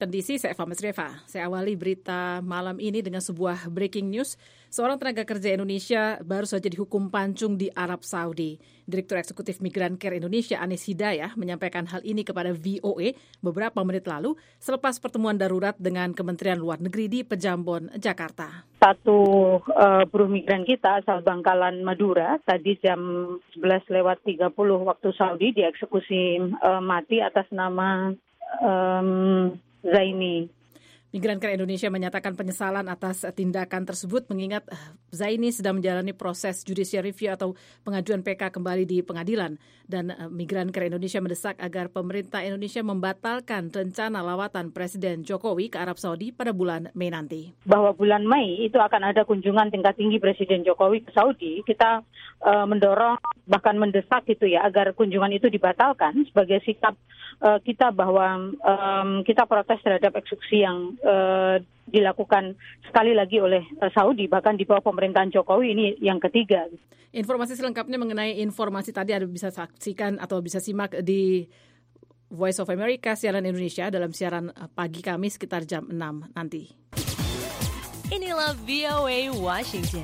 DC, saya Eva Mesreva. Saya awali berita malam ini dengan sebuah breaking news. Seorang tenaga kerja Indonesia baru saja dihukum pancung di Arab Saudi. Direktur Eksekutif Migran Care Indonesia, Anis Hidayah, menyampaikan hal ini kepada VOA beberapa menit lalu selepas pertemuan darurat dengan Kementerian Luar Negeri di Pejambon, Jakarta. Satu buruh migran kita asal Bangkalan, Madura, tadi jam 11:30 waktu Saudi dieksekusi mati atas nama Zaini. Migran Care Indonesia menyatakan penyesalan atas tindakan tersebut mengingat Zaini sedang menjalani proses judicial review atau pengajuan PK kembali di pengadilan. Dan Migran Care Indonesia mendesak agar pemerintah Indonesia membatalkan rencana lawatan Presiden Jokowi ke Arab Saudi pada bulan Mei nanti. Bahwa bulan Mei itu akan ada kunjungan tingkat tinggi Presiden Jokowi ke Saudi. Kita mendorong bahkan mendesak gitu ya agar kunjungan itu dibatalkan sebagai sikap kita bahwa kita protes terhadap eksekusi yang dilakukan sekali lagi oleh Saudi, bahkan di bawah pemerintahan Jokowi ini yang ketiga. Informasi selengkapnya mengenai informasi tadi Anda bisa saksikan atau bisa simak di Voice of America, siaran Indonesia dalam siaran pagi kami sekitar jam 6 nanti. Inilah VOA Washington.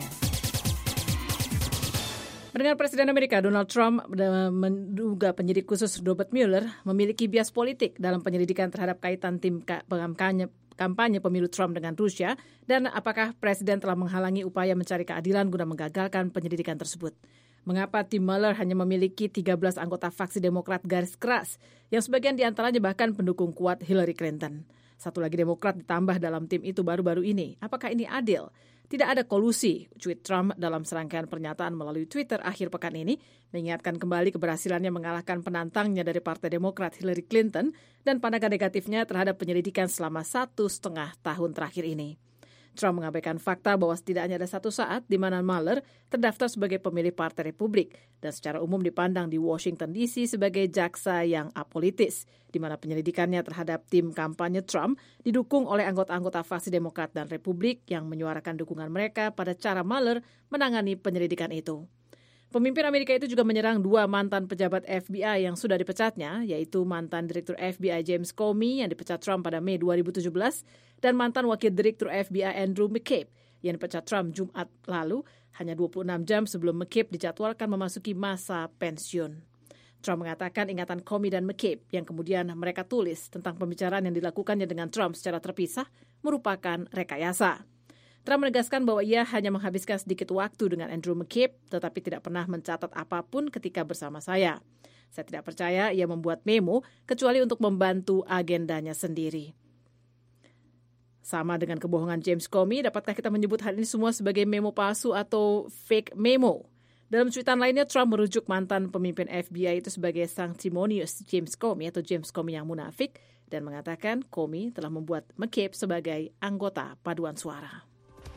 Pendengar, Presiden Amerika Donald Trump menduga penyidik khusus Robert Mueller memiliki bias politik dalam penyelidikan terhadap kaitan tim kampanye pemilu Trump dengan Rusia dan apakah Presiden telah menghalangi upaya mencari keadilan guna menggagalkan penyelidikan tersebut. Mengapa tim Mueller hanya memiliki 13 anggota faksi Demokrat garis keras yang sebagian diantaranya bahkan pendukung kuat Hillary Clinton. Satu lagi Demokrat ditambah dalam tim itu baru-baru ini. Apakah ini adil? Tidak ada kolusi, tweet Trump dalam serangkaian pernyataan melalui Twitter akhir pekan ini, mengingatkan kembali keberhasilannya mengalahkan penantangnya dari Partai Demokrat Hillary Clinton dan pandangan negatifnya terhadap penyelidikan selama 1,5 tahun terakhir ini. Trump mengabaikan fakta bahwa setidaknya ada satu saat di mana Mueller terdaftar sebagai pemilih Partai Republik dan secara umum dipandang di Washington DC sebagai jaksa yang apolitis, di mana penyelidikannya terhadap tim kampanye Trump didukung oleh anggota-anggota faksi Demokrat dan Republik yang menyuarakan dukungan mereka pada cara Mueller menangani penyelidikan itu. Pemimpin Amerika itu juga menyerang 2 mantan pejabat FBI yang sudah dipecatnya, yaitu mantan Direktur FBI James Comey yang dipecat Trump pada Mei 2017 dan mantan Wakil Direktur FBI Andrew McCabe yang dipecat Trump Jumat lalu, hanya 26 jam sebelum McCabe dijadwalkan memasuki masa pensiun. Trump mengatakan ingatan Comey dan McCabe yang kemudian mereka tulis tentang pembicaraan yang dilakukannya dengan Trump secara terpisah merupakan rekayasa. Trump menegaskan bahwa ia hanya menghabiskan sedikit waktu dengan Andrew McCabe, tetapi tidak pernah mencatat apapun ketika bersama saya. Saya tidak percaya ia membuat memo, kecuali untuk membantu agendanya sendiri. Sama dengan kebohongan James Comey, dapatkah kita menyebut hal ini semua sebagai memo palsu atau fake memo? Dalam cuitan lainnya, Trump merujuk mantan pemimpin FBI itu sebagai sanctimonious James Comey atau James Comey yang munafik, dan mengatakan Comey telah membuat McCabe sebagai anggota paduan suara.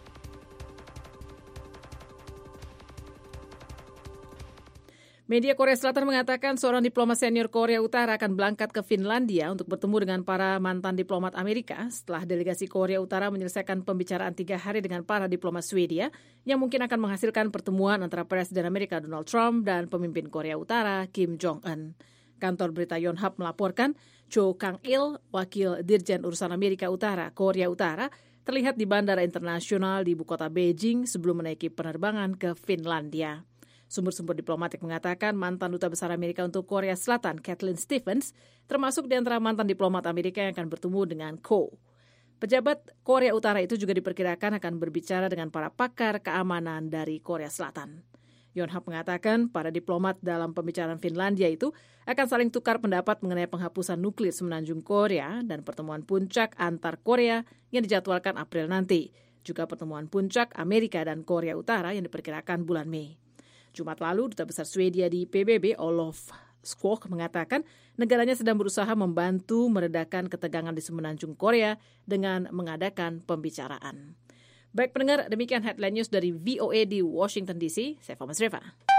Media Korea Selatan mengatakan seorang diplomat senior Korea Utara akan berangkat ke Finlandia untuk bertemu dengan para mantan diplomat Amerika setelah delegasi Korea Utara menyelesaikan pembicaraan 3 hari dengan para diplomat Swedia yang mungkin akan menghasilkan pertemuan antara Presiden Amerika Donald Trump dan pemimpin Korea Utara Kim Jong-un. Kantor berita Yonhap melaporkan Cho Kang-il, wakil Dirjen Urusan Amerika Utara Korea Utara, terlihat di bandara internasional di ibu kota Beijing sebelum menaiki penerbangan ke Finlandia. Sumber-sumber diplomatik mengatakan mantan duta besar Amerika untuk Korea Selatan, Kathleen Stevens, termasuk di antara mantan diplomat Amerika yang akan bertemu dengan Ko. Pejabat Korea Utara itu juga diperkirakan akan berbicara dengan para pakar keamanan dari Korea Selatan. Yonhap mengatakan para diplomat dalam pembicaraan Finlandia itu akan saling tukar pendapat mengenai penghapusan nuklir semenanjung Korea dan pertemuan puncak antar Korea yang dijadwalkan April nanti. Juga pertemuan puncak Amerika dan Korea Utara yang diperkirakan bulan Mei. Jumat lalu, Duta Besar Swedia di PBB, Olof Skog, mengatakan negaranya sedang berusaha membantu meredakan ketegangan di semenanjung Korea dengan mengadakan pembicaraan. Baik pendengar, demikian headline news dari VOA di Washington DC. Saya Eva Mesreva.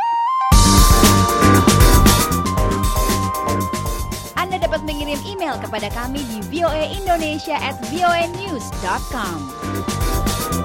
Anda dapat mengirim email kepada kami di voaindonesia@voanews.com.